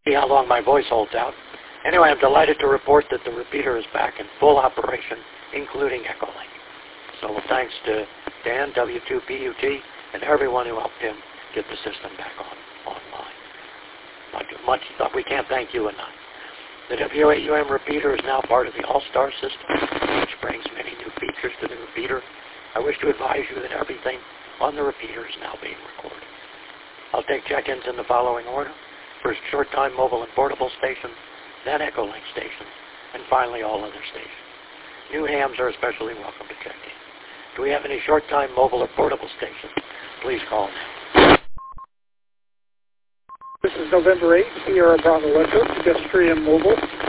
See how long my voice holds out. Anyway, I'm delighted to report that the repeater is back in full operation, including Echolink. So thanks to Dan, W2PUT, and everyone who helped him get the system back online. We can't thank you enough. The W8UM repeater is now part of the All-Star system, which brings many new features to the repeater. I wish to advise you that everything on the repeater is now being recorded. I'll take check-ins in the following order. First, short-time mobile and portable stations, then Echolink stations, and finally all other stations. New hams are especially welcome to check in. Do we have any short-time mobile or portable stations? Please call now. This is November 8th, Sierra Bravo Echo, pedestrian mobile.